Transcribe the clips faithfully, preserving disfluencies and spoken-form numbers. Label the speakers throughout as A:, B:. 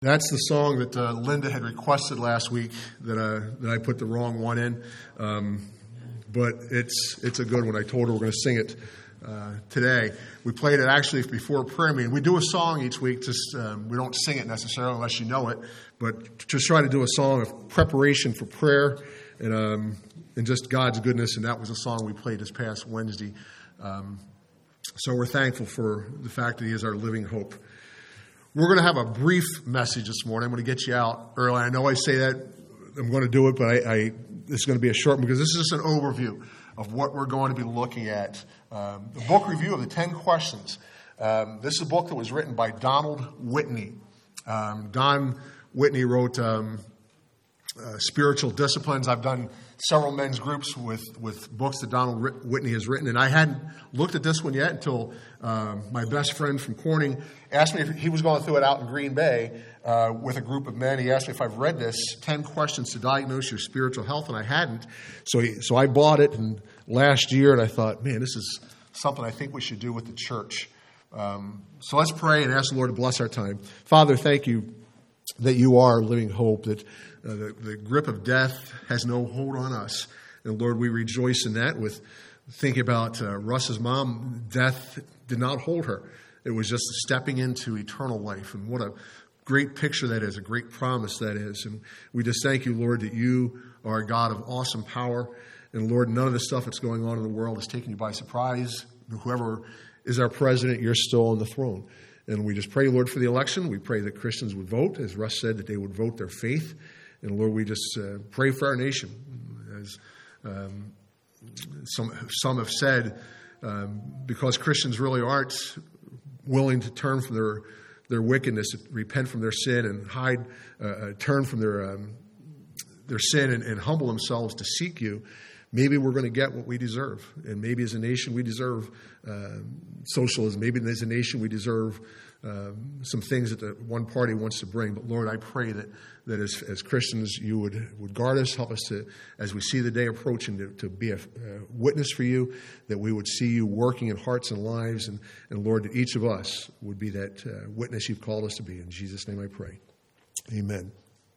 A: That's the song that uh, Linda had requested last week that uh, that I put the wrong one in, um, but it's it's a good one. I told her we're going to sing it uh, today. We played it actually before prayer meeting. We do a song each week. Just um, we don't sing it necessarily unless you know it, but just try to do a song of preparation for prayer and um, and just God's goodness. And that was a song we played this past Wednesday. Um, so we're thankful for the fact that He is our living hope. We're going to have a brief message this morning. I'm going to get you out early. I know I say that I'm going to do it, but I, I this is going to be a short one because this is just an overview of what we're going to be looking at. Um, the book review of the ten questions. Um, this is a book that was written by Donald Whitney. Um, Don Whitney wrote um, uh, Spiritual Disciplines. I've done several men's groups with, with books that Donald Whitney has written, and I hadn't looked at this one yet until uh, my best friend from Corning asked me if he was going through it out in Green Bay uh, with a group of men. He asked me if I've read this, ten questions to Diagnose Your Spiritual Health, and I hadn't. So he, so I bought it and last year, and I thought, man, this is something I think we should do with the church. Um, so let's pray and ask the Lord to bless our time. Father, thank you that you are living hope, that uh, the, the grip of death has no hold on us. And Lord, we rejoice in that with thinking about uh, Russ's mom. Death did not hold her. It was just stepping into eternal life. And what a great picture that is, a great promise that is. And we just thank you, Lord, that you are a God of awesome power. And Lord, none of the stuff that's going on in the world is taking you by surprise. Whoever is our president, you're still on the throne. And we just pray, Lord, for the election. We pray that Christians would vote, as Russ said, that they would vote their faith. And Lord, we just uh, pray for our nation. As um, some some have said, um, because Christians really aren't willing to turn from their their wickedness, repent from their sin, and hide, uh, turn from their um, their sin and, and humble themselves to seek you, maybe we're going to get what we deserve. And maybe as a nation we deserve uh, socialism. Maybe as a nation we deserve uh, some things that the one party wants to bring. But Lord, I pray that, that as, as Christians you would, would guard us, help us to, as we see the day approaching, to, to be a uh, witness for you, that we would see you working in hearts and lives. And, and Lord, that each of us would be that uh, witness you've called us to be. In Jesus' name I pray. Amen.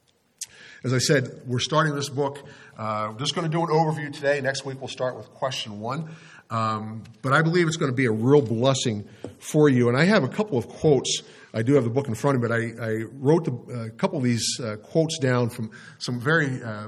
A: As I said, we're starting this book. Uh, we're just going to do an overview today. Next week we'll start with question one. Um, but I believe it's going to be a real blessing for you. And I have a couple of quotes. I do have the book in front of me, but I, I wrote a uh, couple of these uh, quotes down from some very, uh,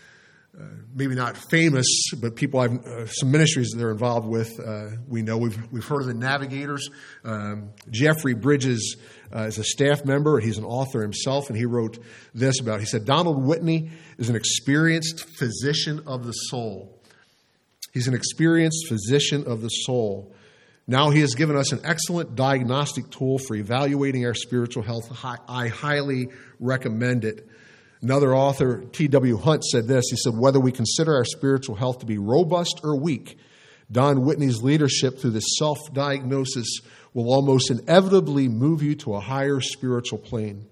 A: uh, maybe not famous, but people I've, uh, some ministries that they're involved with. Uh, we know we've we've heard of the Navigators. Um, Jeffrey Bridges Uh, is a staff member. He's an author himself, and he wrote this about, he said, Donald Whitney is an experienced physician of the soul. He's an experienced physician of the soul. Now he has given us an excellent diagnostic tool for evaluating our spiritual health. I highly recommend it. Another author, T W Hunt, said this. He said, whether we consider our spiritual health to be robust or weak, Don Whitney's leadership through this self-diagnosis will almost inevitably move you to a higher spiritual plane.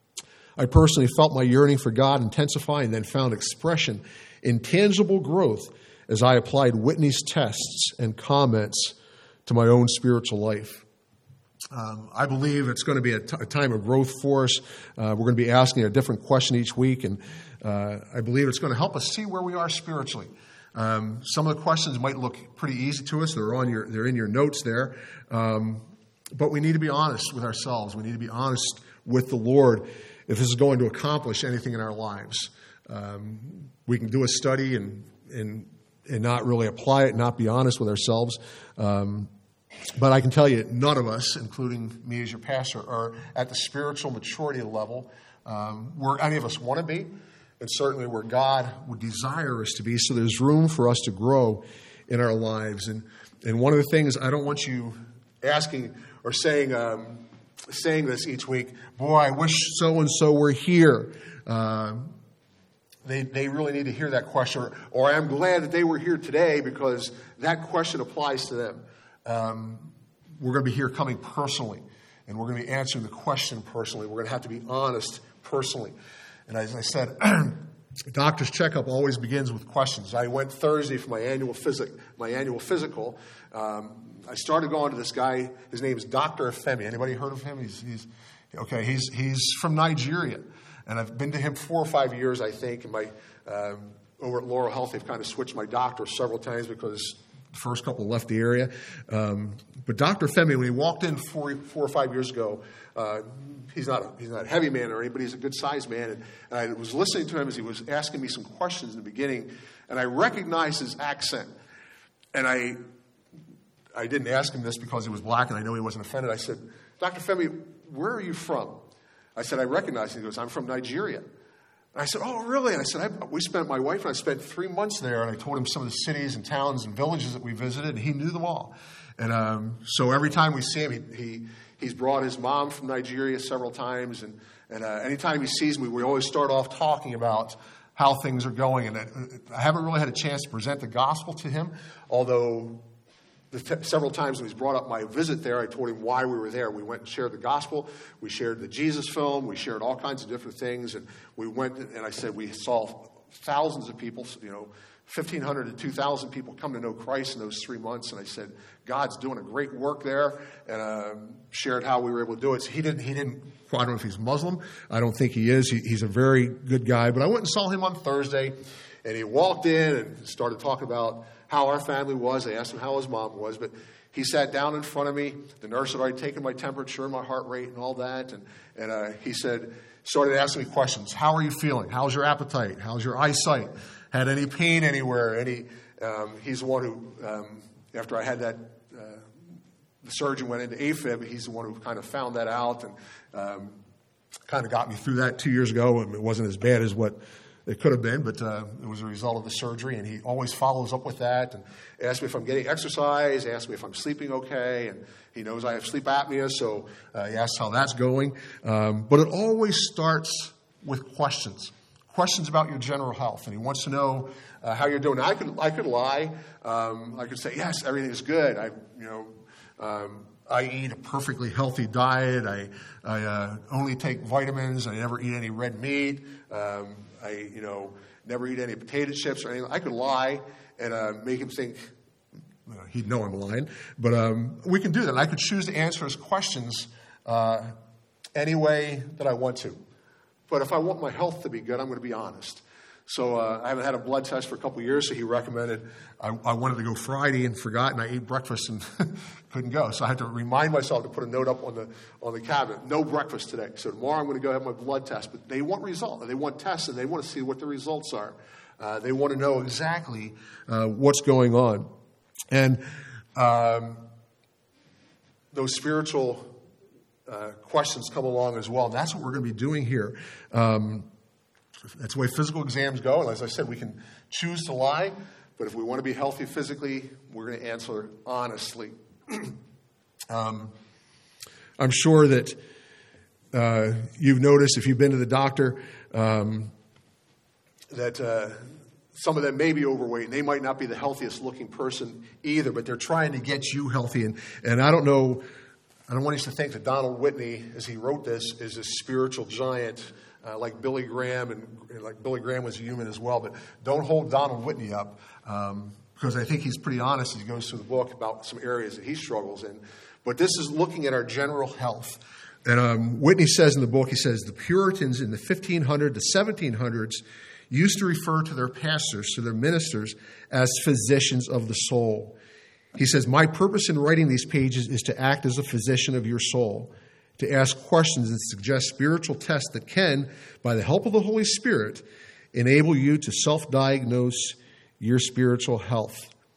A: I personally felt my yearning for God intensify and then found expression in tangible growth as I applied Whitney's tests and comments to my own spiritual life. Um, I believe it's going to be a, t- a time of growth for us. Uh, we're going to be asking a different question each week, and uh, I believe it's going to help us see where we are spiritually. Um, some of the questions might look pretty easy to us. They're on your, they're in your notes there. Um, but we need to be honest with ourselves. We need to be honest with the Lord if this is going to accomplish anything in our lives. Um, we can do a study and, and, and not really apply it, not be honest with ourselves. Um, but I can tell you, none of us, including me as your pastor, are at the spiritual maturity level um, where any of us want to be. And certainly where God would desire us to be. So there's room for us to grow in our lives. And and one of the things, I don't want you asking or saying um, saying this each week, boy, I wish so-and-so were here. Uh, they, they really need to hear that question. Or, or I'm glad that they were here today because that question applies to them. Um, we're going to be here coming personally. And we're going to be answering the question personally. We're going to have to be honest personally. And as I said, doctor's checkup always begins with questions. I went Thursday for my annual physic, my annual physical. Um, I started going to this guy. His name is Doctor Femi. Anybody heard of him? He's he's Okay, he's he's from Nigeria, and I've been to him four or five years, I think. And my um, over at Laurel Health, they've kind of switched my doctor several times because the first couple left the area. Um, but Doctor Femi, when he walked in four, four or five years ago, uh, he's not a, he's not a heavy man or anything, but he's a good-sized man. And, and I was listening to him as he was asking me some questions in the beginning, and I recognized his accent. And I I didn't ask him this because he was black, and I know he wasn't offended. I said, Doctor Femi, where are you from? I said, I recognize him. He goes, I'm from Nigeria. And I said, oh, really? And I said, I, we spent, my wife and I spent three months there, and I told him some of the cities and towns and villages that we visited, and he knew them all. And um, so every time we see him, he, he he's brought his mom from Nigeria several times, and, and uh, anytime he sees me, we always start off talking about how things are going. And I haven't really had a chance to present the gospel to him, although the t- several times when he's brought up my visit there, I told him why we were there. We went and shared the gospel. We shared the Jesus film. We shared all kinds of different things. And we went, and I said we saw thousands of people, you know, fifteen hundred to two thousand people come to know Christ in those three months. And I said, God's doing a great work there, and uh, shared how we were able to do it. So he didn't, he didn't, I don't know if he's Muslim. I don't think he is. He, he's a very good guy. But I went and saw him on Thursday, and he walked in and started talking about how our family was. I asked him how his mom was, but he sat down in front of me. The nurse had already taken my temperature, my heart rate, and all that. And, and uh, he said, started asking me questions. How are you feeling? How's your appetite? How's your eyesight? Had any pain anywhere? Any? Um, he's the one who, um, after I had that, uh, the surgeon went into AFib. He's the one who kind of found that out and um, kind of got me through that two years ago. And it wasn't as bad as what it could have been, but uh, it was a result of the surgery, and he always follows up with that and asks me if I'm getting exercise, asks me if I'm sleeping okay, and he knows I have sleep apnea, so uh, he asks how that's going. Um, but it always starts with questions, questions about your general health, and he wants to know uh, how you're doing. Now, I could I could lie. Um, I could say, yes, everything's good. I, you know, um, I eat a perfectly healthy diet. I, I uh, only take vitamins. I never eat any red meat. Um, I, you know, never eat any potato chips or anything. I could lie and uh, make him think uh, he'd know I'm lying. But um, we can do that. And I could choose to answer his questions uh, any way that I want to. But if I want my health to be good, I'm going to be honest. So uh, I haven't had a blood test for a couple of years, so he recommended I, I wanted to go Friday and forgot, and I ate breakfast and couldn't go. So I had to remind myself to put a note up on the on the cabinet, no breakfast today. So tomorrow I'm going to go have my blood test. But they want results. They want tests, and they want to see what the results are. Uh, they want to know exactly uh, what's going on. And um, those spiritual uh, questions come along as well. And that's what we're going to be doing here. Um That's the way physical exams go. And as I said, we can choose to lie, but if we want to be healthy physically, we're going to answer honestly. um, I'm sure that uh, you've noticed, if you've been to the doctor, um, that uh, some of them may be overweight, and they might not be the healthiest looking person either, but they're trying to get you healthy. And, and I don't know, I don't want you to think that Donald Whitney, as he wrote this, is a spiritual giant Uh, like Billy Graham, and, and like Billy Graham was a human as well. But don't hold Donald Whitney up, um, because I think he's pretty honest as he goes through the book about some areas that he struggles in. But this is looking at our general health. And um, Whitney says in the book, he says, the Puritans in the fifteen hundreds to seventeen hundreds used to refer to their pastors, to their ministers, as physicians of the soul. He says, my purpose in writing these pages is to act as a physician of your soul, to ask questions and suggest spiritual tests that can, by the help of the Holy Spirit, enable you to self-diagnose your spiritual health.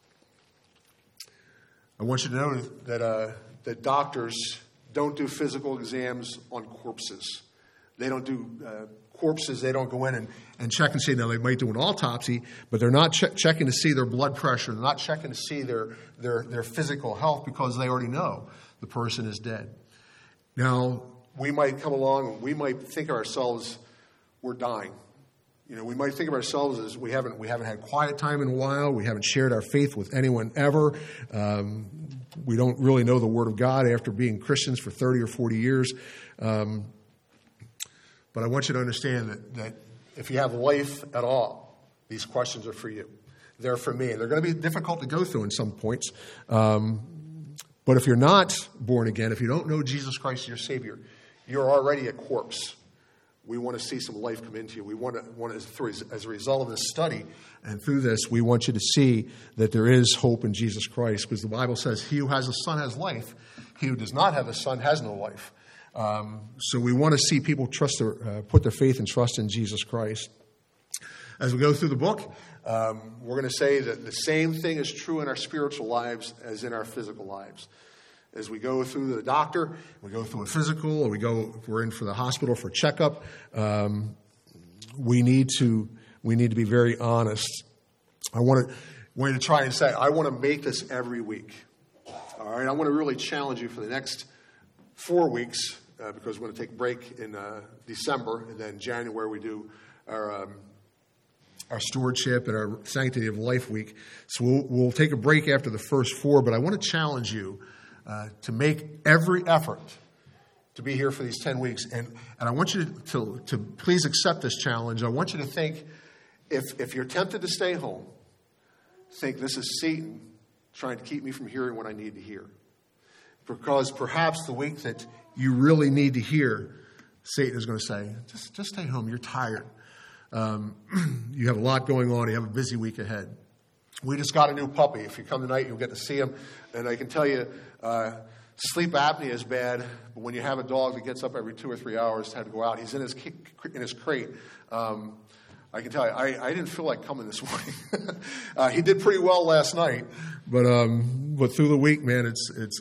A: I want you to know that uh, that doctors don't do physical exams on corpses. They don't do uh, corpses. They don't go in and, and check and see. Now, they might do an autopsy, but they're not che- checking to see their blood pressure. They're not checking to see their, their, their physical health, because they already know the person is dead. Now, we might come along and we might think of ourselves, we're dying. You know, we might think of ourselves as we haven't we haven't had quiet time in a while. We haven't shared our faith with anyone ever. Um, we don't really know the Word of God after being Christians for thirty or forty years. Um, but I want you to understand that, that if you have life at all, these questions are for you. They're for me. And they're going to be difficult to go through in some points. Um But if you're not born again, if you don't know Jesus Christ as your Savior, you're already a corpse. We want to see some life come into you. We want to, want to, as a result of this study and through this, we want you to see that there is hope in Jesus Christ, because the Bible says, he who has the Son has life. He who does not have the Son has no life. Um, so we want to see people trust their, uh, put their faith and trust in Jesus Christ. As we go through the book, um, we're going to say that the same thing is true in our spiritual lives as in our physical lives. As we go through the doctor, we go through a physical, or we go, if we're in for the hospital for a checkup, um, we need to we need to be very honest. I want to want to try and say, I want to make this every week. All right, I want to really challenge you for the next four weeks uh, because we're going to take a break in uh, December, and then January we do our um, our stewardship and our Sanctity of Life week. So we'll, we'll take a break after the first four, but I want to challenge you Uh, to make every effort to be here for these ten weeks. And, and I want you to, to, to please accept this challenge. I want you to think, if, if you're tempted to stay home, think this is Satan trying to keep me from hearing what I need to hear. Because perhaps the week that you really need to hear, Satan is going to say, just, just stay home. You're tired. Um, you have a lot going on. You have a busy week ahead. We just got a new puppy. If you come tonight, you'll get to see him. And I can tell you, uh, sleep apnea is bad. But when you have a dog that gets up every two or three hours to have to go out, he's in his in his crate. Um, I can tell you, I, I didn't feel like coming this morning. uh, he did pretty well last night, but um, but through the week, man, it's it's.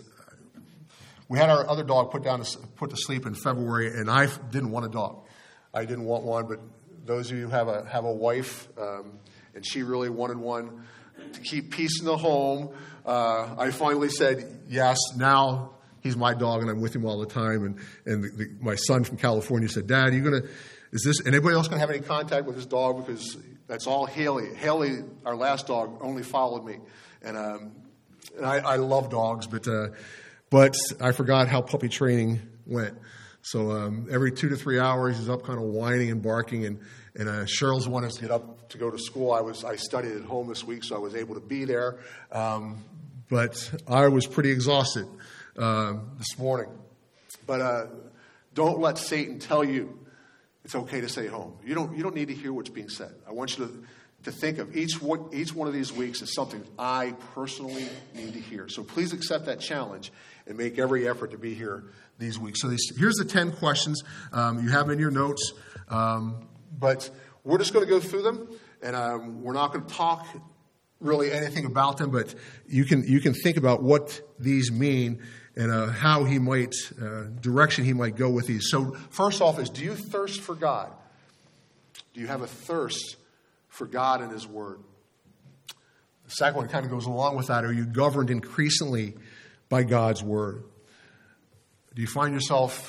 A: We had our other dog put down to, put to sleep in February, and I didn't want a dog. I didn't want one, but those of you who have a have a wife, um, and she really wanted one to keep peace in the home. Uh, I finally said, yes, now he's my dog and I'm with him all the time. And, and the, the, my son from California said, Dad, are you going to, is this, anybody else going to have any contact with this dog? Because that's all Haley. Haley, our last dog, only followed me. And, um, and I, I love dogs, but, uh, but I forgot how puppy training went. So um, every two to three hours, he's up kind of whining and barking. And, and uh, Cheryl's wanted us to get up to go to school. I was I studied at home this week, so I was able to be there. Um, but I was pretty exhausted uh, this morning. But uh, don't let Satan tell you it's okay to stay home. You don't you don't need to hear what's being said. I want you to to think of each one, each one of these weeks as something I personally need to hear. So please accept that challenge and make every effort to be here these weeks. So these, here's the ten questions. Um, you have them in your notes. Um, but we're just going to go through them, and um, we're not going to talk really anything about them, but you can you can think about what these mean and uh, how he might, uh, direction he might go with these. So first off is, do you thirst for God? Do you have a thirst for God and His Word? The second one kind of goes along with that. Are you governed increasingly by God's Word? Do you find yourself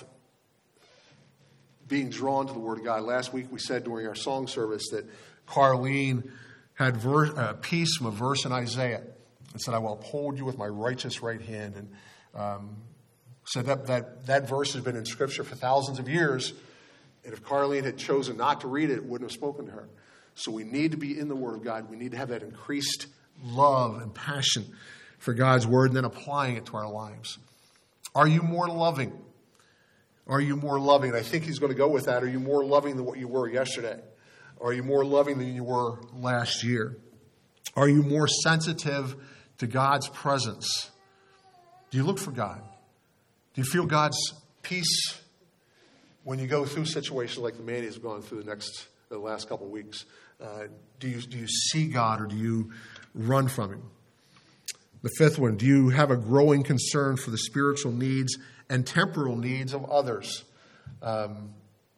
A: being drawn to the Word of God? Last week we said during our song service that Carlene had ver- a piece from a verse in Isaiah. It said, I will uphold you with my righteous right hand. And um, said that, that that verse has been in Scripture for thousands of years. And if Carlene had chosen not to read it, it wouldn't have spoken to her. So we need to be in the Word of God. We need to have that increased love and passion for God's Word and then applying it to our lives. Are you more loving? Are you more loving? And I think he's going to go with that. Are you more loving than what you were yesterday? Are you more loving than you were last year? Are you more sensitive to God's presence? Do you look for God? Do you feel God's peace when you go through situations like the man has gone through the next the last couple of weeks? Uh, do you do you see God, or do you run from Him? The fifth one, do you have a growing concern for the spiritual needs and temporal needs of others? Um,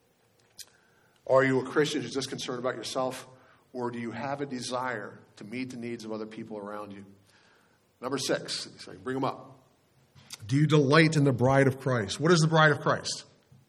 A: are you a Christian who's just concerned about yourself, or do you have a desire to meet the needs of other people around you? Number six, so bring them up. Do you delight in the bride of Christ? What is the bride of Christ?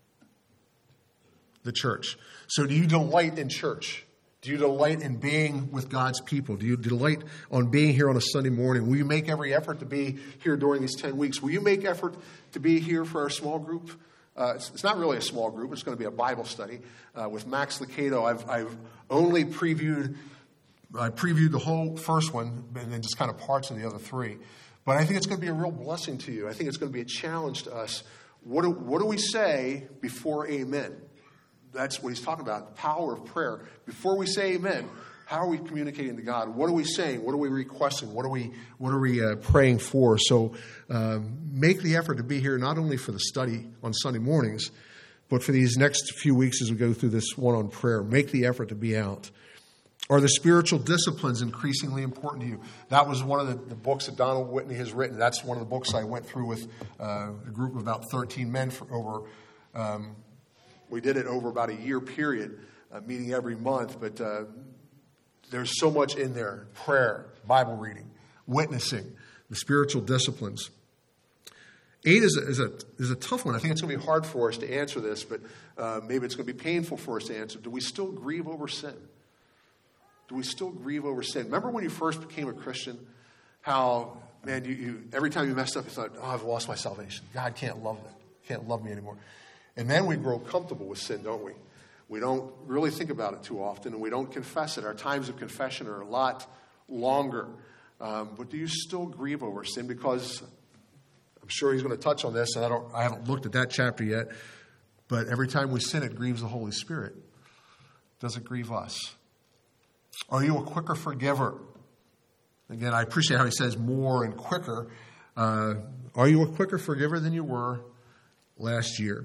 A: The church. So do you delight in church? Do you delight in being with God's people? Do you delight on being here on a Sunday morning? Will you make every effort to be here during these ten weeks? Will you make effort to be here for our small group? Uh, it's, it's not really a small group. It's going to be a Bible study uh, with Max Licato. I've, I've only previewed, I previewed the whole first one and then just kind of parts of the other three. But I think it's going to be a real blessing to you. I think it's going to be a challenge to us What do, what do we say before amen? That's what he's talking about, the power of prayer. Before we say amen, how are we communicating to God? What are we saying? What are we requesting? What are we what are we uh, praying for? So um, make the effort to be here not only for the study on Sunday mornings, but for these next few weeks as we go through this one on prayer. Make the effort to be out. Are the spiritual disciplines increasingly important to you? That was one of the, the books that Donald Whitney has written. That's one of the books I went through with uh, a group of about thirteen men for over. Um, we did it over about a year period, uh, meeting every month. But uh, there's so much in there: prayer, Bible reading, witnessing, the spiritual disciplines. Eight is a, is a is a tough one. I think it's going to be hard for us to answer this, but uh, maybe it's going to be painful for us to answer. Do we still grieve over sin? Do we still grieve over sin? Remember when you first became a Christian, how, man, you, you every time you messed up, you thought, oh, I've lost my salvation. God can't love that. Can't love me anymore. And then we grow comfortable with sin, don't we? We don't really think about it too often, and we don't confess it. Our times of confession are a lot longer. Um, but do you still grieve over sin? Because I'm sure he's going to touch on this, and I don't. I haven't looked at that chapter yet. But every time we sin, it grieves the Holy Spirit. Does it grieve us? Are you a quicker forgiver? Again, I appreciate how he says more and quicker. Uh, are you a quicker forgiver than you were last year?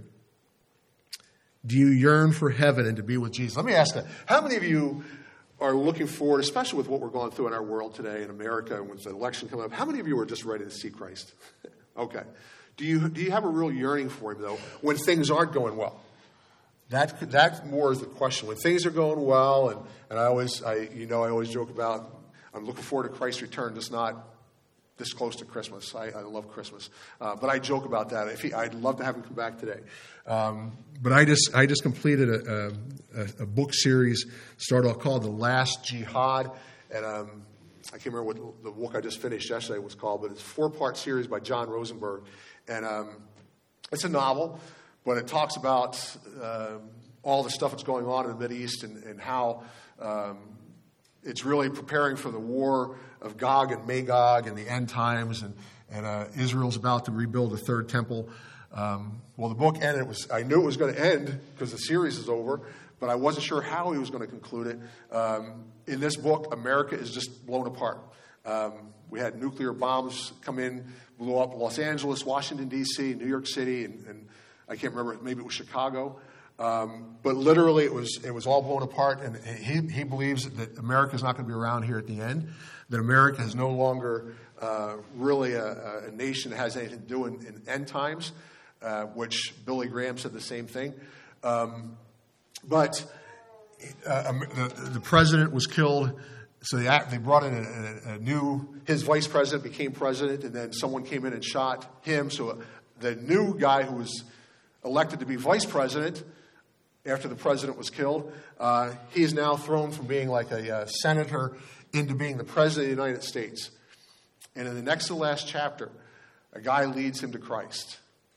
A: Do you yearn for heaven and to be with Jesus? Let me ask that. How many of you are looking forward, especially with what we're going through in our world today in America and with the election coming up, how many of you are just ready to see Christ? Okay. Do you do you have a real yearning for him, though, when things aren't going well? That that more is the question. When things are going well, and, and I always, I you know, I always joke about, I'm looking forward to Christ's return, just not this close to Christmas. I, I love Christmas, uh, but I joke about that. If he, I'd love to have him come back today. Um, but I just I just completed a, a, a book series, started off called The Last Jihad, and um, I can't remember what the book I just finished yesterday was called, but it's a four-part series by John Rosenberg, and um, it's a novel. But it talks about uh, all the stuff that's going on in the Mideast and, and how um, it's really preparing for the war of Gog and Magog and the end times. And, and uh, Israel's about to rebuild the third temple. Um, well, the book ended. It was, I knew it was going to end because the series is over, but I wasn't sure how he was going to conclude it. Um, in this book, America is just blown apart. Um, we had nuclear bombs come in, blew up Los Angeles, Washington, D C, New York City, and, and I can't remember, maybe it was Chicago. Um, but literally it was it was all blown apart, and he, he believes that America is not going to be around here at the end, that America is no longer uh, really a, a nation that has anything to do in, in end times, uh, which Billy Graham said the same thing. Um, but uh, the, the president was killed, so they, they brought in a, a, a new, his vice president became president, and then someone came in and shot him. So the new guy who was elected to be vice president after the president was killed, uh, he is now thrown from being like a uh, senator into being the president of the United States. And in the next to last chapter, a guy leads him to Christ.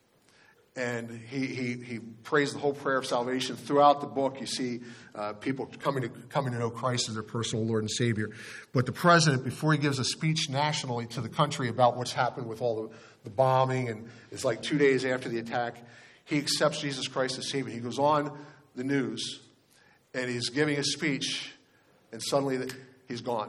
A: And he, he, he prays the whole prayer of salvation. Throughout the book, you see uh, people coming to, coming to know Christ as their personal Lord and Savior. But the president, before he gives a speech nationally to the country about what's happened with all the, the bombing, and it's like two days after the attack, he accepts Jesus Christ as Savior. He goes on the news, and he's giving a speech, and suddenly he's gone.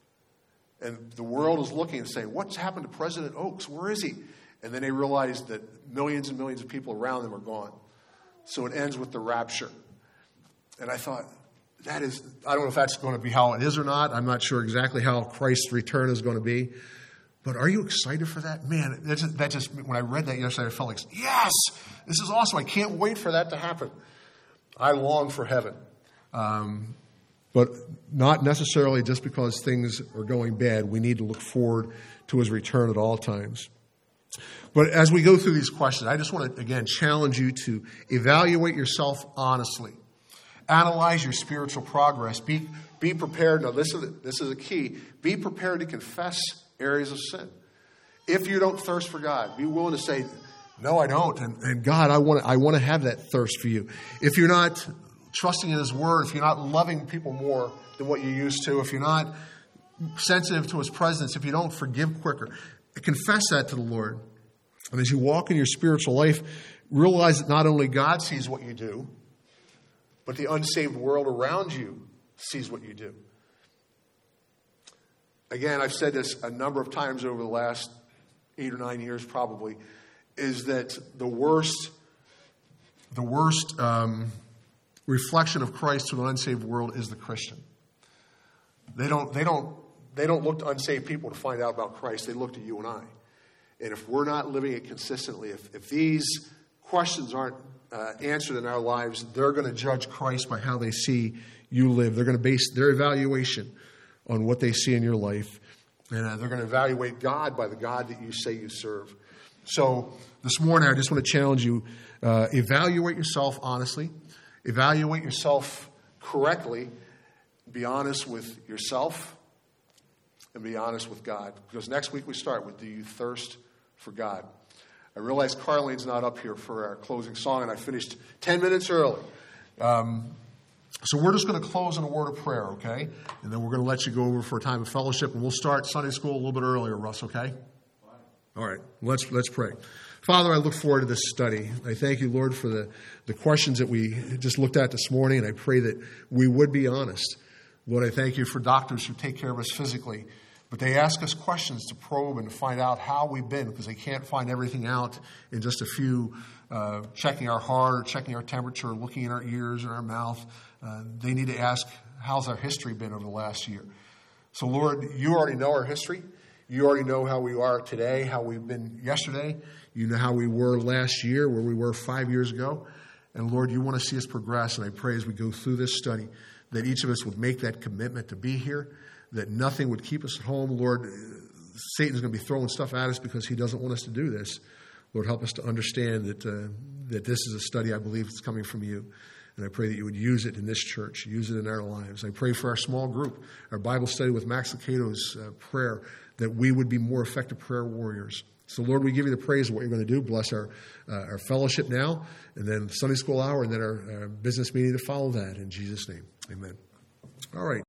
A: And the world is looking and saying, what's happened to President Oaks? Where is he? And then they realize that millions and millions of people around them are gone. So it ends with the rapture. And I thought, that is, I don't know if that's going to be how it is or not. I'm not sure exactly how Christ's return is going to be. But are you excited for that? Man, that just, that just when I read that yesterday, I felt like, yes, this is awesome. I can't wait for that to happen. I long for heaven. Um, but not necessarily just because things are going bad. We need to look forward to his return at all times. But as we go through these questions, I just want to, again, challenge you to evaluate yourself honestly. Analyze your spiritual progress. Be, be prepared. Now, this is, this is a key. Be prepared to confess areas of sin. If you don't thirst for God, be willing to say, no, I don't. And, and God, I want to, I want to have that thirst for you. If you're not trusting in his word, if you're not loving people more than what you used to, if you're not sensitive to his presence, if you don't forgive quicker, confess that to the Lord. And as you walk in your spiritual life, Realize that not only God sees what you do, but the unsaved world around you sees what you do. Again, I've said this a number of times over the last eight or nine years probably, is that the worst, the worst um, reflection of Christ to an unsaved world is the Christian. They don't, they don't, they don't look to unsaved people to find out about Christ. They look to you and I. And if we're not living it consistently, if, if these questions aren't uh, answered in our lives, they're going to judge Christ by how they see you live. They're going to base their evaluation on what they see in your life. And uh, they're going to evaluate God by the God that you say you serve. So this morning, I just want to challenge you, uh, evaluate yourself honestly. Evaluate yourself correctly. Be honest with yourself and be honest with God. Because next week we start with, do you thirst for God? I realize Carlene's not up here for our closing song, and I finished ten minutes early. Um, so we're just going to close in a word of prayer, okay? And then we're going to let you go over for a time of fellowship, and we'll start Sunday school a little bit earlier, Russ, okay? All right, let's let's pray. Father, I look forward to this study. I thank you, Lord, for the, the questions that we just looked at this morning, and I pray that we would be honest. Lord, I thank you for doctors who take care of us physically, but they ask us questions to probe and to find out how we've been, because they can't find everything out in just a few uh, checking our heart or checking our temperature, looking in our ears and our mouth. Uh, they need to ask, how's our history been over the last year? So, Lord, you already know our history. You already know how we are today, how we've been yesterday. You know how we were last year, where we were five years ago. And, Lord, you want to see us progress. And I pray as we go through this study that each of us would make that commitment to be here, that nothing would keep us at home. Lord, Satan's going to be throwing stuff at us because he doesn't want us to do this. Lord, help us to understand that uh, that this is a study I believe is coming from you. And I pray that you would use it in this church, use it in our lives. I pray for our small group, our Bible study with Max Lucado's uh, prayer, that we would be more effective prayer warriors. So, Lord, we give you the praise of what you're going to do. Bless our uh, our fellowship now, and then Sunday school hour, and then our, our business meeting to follow that. In Jesus' name, amen. All right.